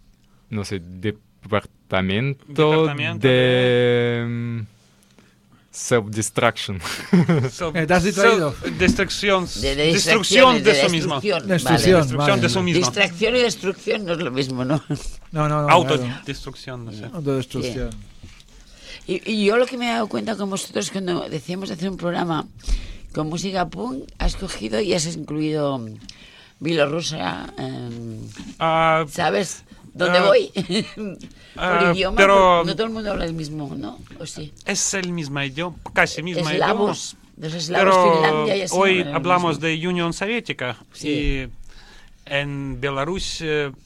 no sé, departamento Departamento de Self-destruction. ¿Te has distraído? Destrucción De de distracciones, su mismo. destrucción. Destrucción, Destrucción de vale. su mismo. Distracción y destrucción no es lo mismo, ¿no? No, claro. Autodestrucción, no sé. Autodestrucción. Y yo lo que me he dado cuenta con vosotros cuando decíamos de hacer un programa con música punk, has cogido y has incluido Bielorrusia, Ah, ¿sabes? ¿Dónde Ah, voy? Por idioma, pero- no todo el mundo habla el mismo, ¿no? ¿O sí? es el mismo idioma, casi mismo idioma. Eslavos, los eslavos, Pero Finlandia y así. hoy hablan el hablamos mismo. de Unión Soviética Sí. y en Belarus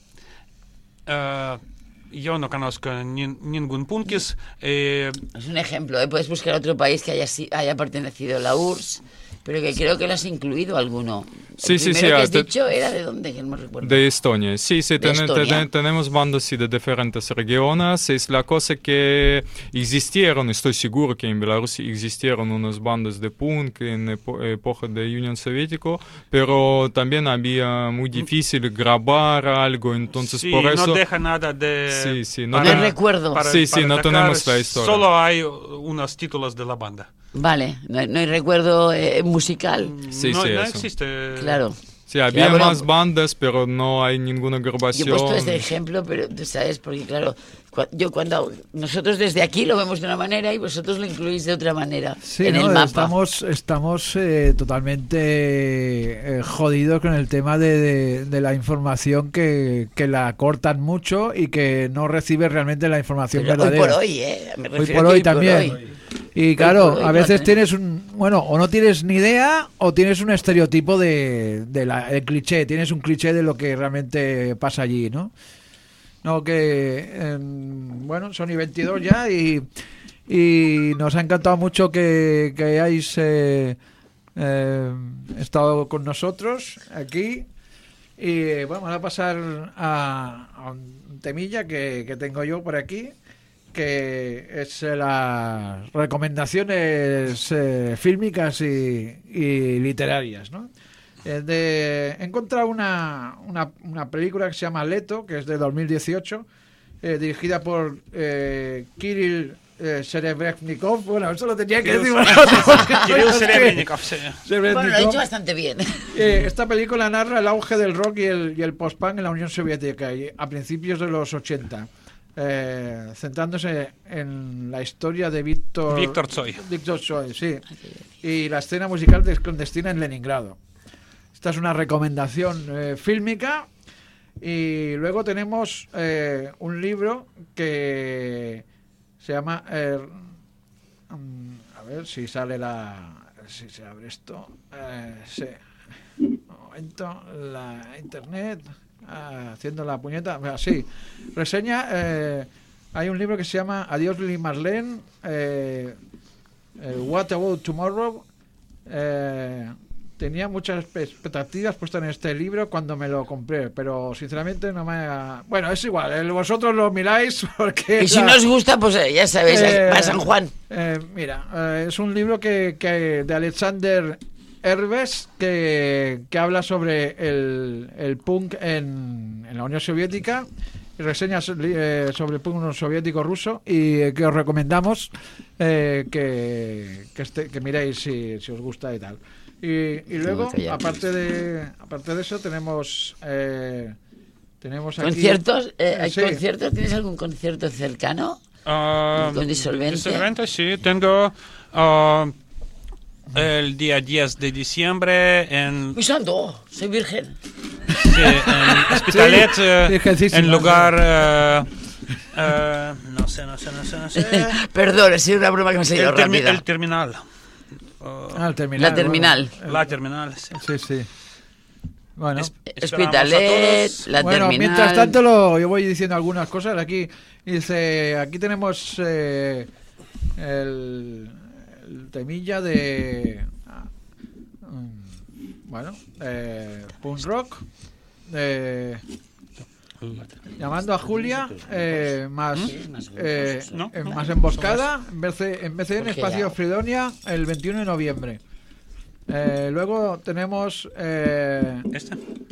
yo no conozco ningún punkis. Es un ejemplo, ¿eh? Puedes buscar otro país que haya pertenecido a la URSS, pero que creo que lo has incluido alguno. Sí, El sí, primero sí, que has te- dicho era de dónde, que no me recuerdo. De Estonia. Sí, sí, ¿De Estonia? tenemos bandas sí, de diferentes regiones. Es la cosa que existieron, estoy seguro que en Belarus existieron unas bandas de punk en época de Unión Soviética, pero también había muy difícil grabar algo, entonces Sí, por eso... no deja nada de... Sí, sí, no No ten- recuerdo. Sí, sí, no tocar, tenemos la historia. Solo hay unos títulos de la banda. Vale, no hay recuerdo musical. Sí, no, sí, no eso. existe. Claro. Sí, había Claro, más bandas, pero no hay ninguna Yo grabación. he puesto este ejemplo, pero tú sabes, porque claro, cuando nosotros desde aquí lo vemos de una manera y vosotros lo incluís de otra manera Sí, en ¿no? el mapa. Estamos totalmente jodidos con el tema de la información que la cortan mucho y que no recibe realmente la información Pero hoy verdadera. por hoy, me Hoy refiero por a que hoy también. hoy. Y claro, por hoy a no veces tenemos. tienes o no tienes ni idea o tienes un estereotipo el cliché, tienes un cliché de lo que realmente pasa allí, ¿no? No, que bueno, son y 22 ya y nos ha encantado mucho que hayáis estado con nosotros aquí y bueno, vamos a pasar a un temilla que tengo yo por aquí, que es las recomendaciones fílmicas y literarias, ¿no? He encontrado una película que se llama Leto, que es de 2018, dirigida por Kirill Serebrennikov. Bueno, eso lo tenía que decir. Kirill Serebrennikov, sí. Bueno, lo he hecho bastante bien. Esta película narra el auge del rock y el post-punk en la Unión Soviética a principios de los 80. Centrándose en la historia de Víctor Tsoi. Víctor Tsoi, sí. Y la escena musical clandestina en Leningrado. Esta es una recomendación fílmica. Y luego tenemos un libro que se llama... a ver si sale si se abre esto. Sí. Un momento. La internet... haciendo la puñeta, sí, reseña, hay un libro que se llama Adiós Lili Marlene, What About Tomorrow. Tenía muchas expectativas puestas en este libro cuando me lo compré, pero sinceramente no me ha... Bueno, es igual, vosotros lo miráis porque... Y si no os gusta, pues ya sabéis, va a San Juan. Mira, es un libro que de Alexander Herbes que habla sobre el punk en la Unión Soviética y reseñas sobre el punk soviético ruso y que os recomendamos que miréis si os gusta y tal. Y luego, aparte de eso, tenemos aquí... ¿Conciertos? ¿Hay sí. conciertos? ¿Tienes algún concierto cercano? ¿Con Disolvente? Disolvente, sí. Tengo... el día 10 de diciembre en... ¡Mi santo! Soy virgen. Sí, en Hospitalet, en lugar... no sé. Perdón, ha sido una broma que me ha salido rápida. El terminal. el terminal. La terminal. Bueno, La terminal, sí. Sí. Bueno, Hospitalet, la bueno, terminal. mientras tanto yo voy diciendo algunas cosas. Aquí dice, aquí tenemos el temilla de punk rock, llamando a Julia, más emboscada en BCN Espacio Fridonia el 21 de noviembre. Luego tenemos ¿Esta?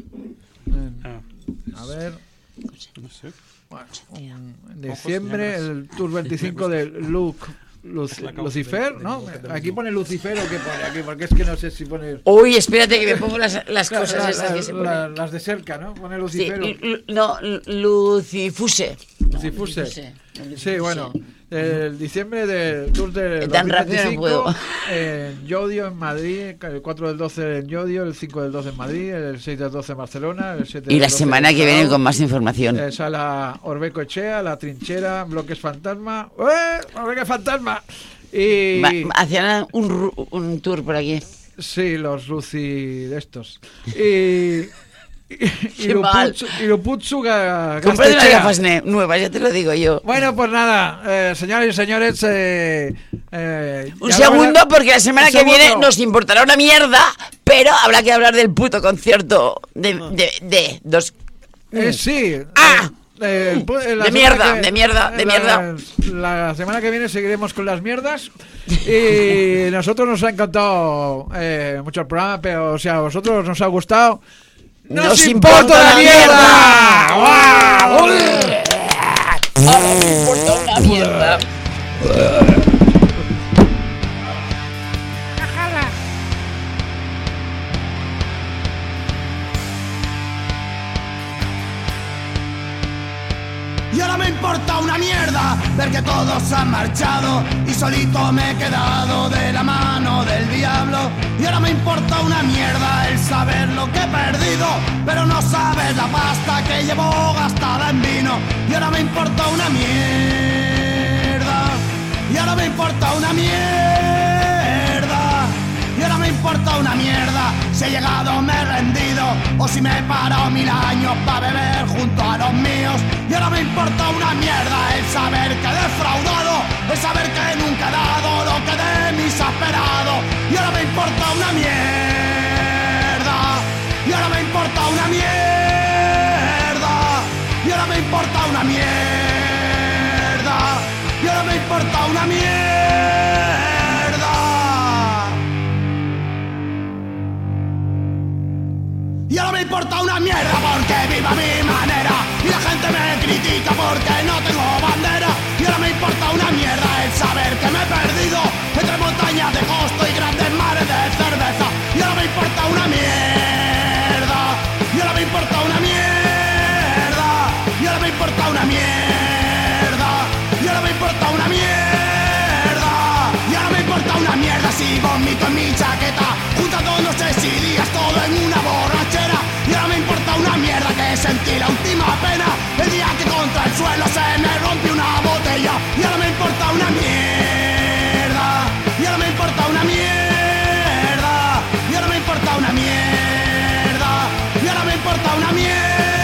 a ver, No sé. bueno, en diciembre el Tour 25 de Luke Lucifer, ¿no? Aquí pone Lucifer o qué pone aquí, porque es que no sé si pone... Uy, espérate que me pongo las cosas esas que se ponen. Las de cerca, ¿no? Pone Lucifer. Sí, no, Lucifuse. Lucifuse. Sí, bueno, el diciembre del Tour del Tan rápido no 2025 puedo. en Llodio, en Madrid, el 4 del 12 en Llodio, el 5 del 12 en Madrid, el 6 del 12 en Barcelona, el 7 Y del la 12 semana en que viene Bilbao, con más información. Sala Orbeco Echea, La Trinchera, Bloques Fantasma. ¡Bloques Fantasma! Y... Hacían un tour por aquí. Sí, los Lucy de estos. Y Luputsu Compré unas gafas nuevas, ya te lo digo yo. Bueno, pues nada, señoras y señores. Un segundo, porque la semana que viene nos importará una mierda, pero habrá que hablar del puto concierto de dos. Sí. ¡Ah! De mierda. La semana que viene seguiremos con las mierdas. Y nosotros nos ha encantado mucho el programa, pero o sea, a vosotros nos ha gustado. ¡Nos importa la mierda! ¡Guau! ¡Nos importa una mierda! Y ahora me importa una mierda ver que todos han marchado y solito me he quedado de la mano del diablo. Y ahora me importa una mierda el saber lo que he perdido, pero no sabes la pasta que llevo gastada en vino. Y ahora me importa una mierda. Y ahora me importa una mierda. Y ahora me importa una mierda si he llegado, me he rendido, o si me he parado 1000 años para beber junto a los míos. Y ahora me importa una mierda el saber que he defraudado, el saber que nunca he dado lo que de mí se ha esperado. Y ahora me importa una mierda. Y ahora me importa una mierda. Y ahora me importa una mierda. Y ahora me importa una mierda. Y ahora me importa una mierda porque vivo a mi manera y la gente me critica porque no tengo bandera. Y ahora me importa una mierda el saber que me he perdido entre montañas de costo y grandes mares de cerveza. Y ahora me importa una mierda. Y ahora me importa una mierda. Y ahora me importa una mierda. Y ahora me importa una mierda. Y ahora me importa una mierda si vomito en mi chaqueta juntando noches y días todo en una borrachera. Y ahora me importa una mierda que sentí la última pena el día que contra el suelo se me rompió una botella. Y ahora me importa una mierda. Y ahora me importa una mierda. Y ahora me importa una mierda. Y ahora me importa una mierda.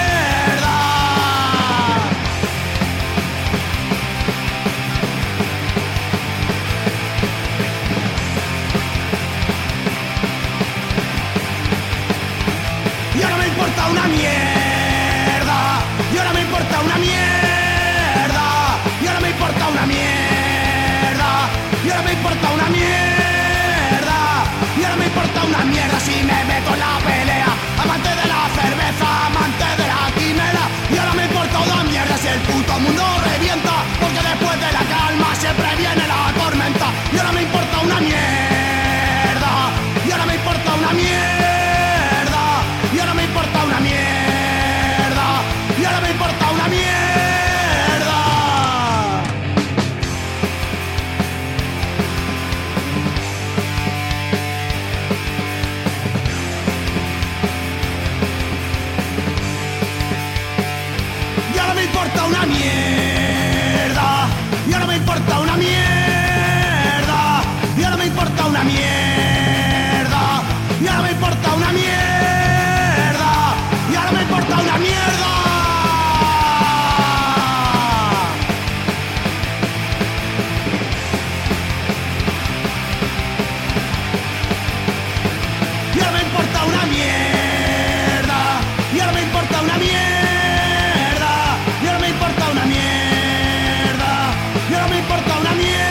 Y ahora me importa una mierda. Y ahora me importa una mierda. Y ahora me importa una mierda. Y ahora me importa una mierda. Y ahora me importa una mierda si me meto en la pelea. Amante de la cerveza, amante de la quimera. Y ahora me importa una mierda si el puto mundo revienta, porque después de la calma siempre viene la tormenta. Y ahora me importa una mierda. Y ahora me importa una mierda. Y ahora me importa una mierda. Y ahora me importa una mierda. Y ahora me importa una mierda. Y ahora me importa una mierda. Y ahora me importa una mierda. Y ahora me importa una mierda. Y ahora me importa una mierda. Y ahora me importa una mierda. Y ahora me importa una mierda. Y ahora me importa una mierda. Y ahora me importa una mierda.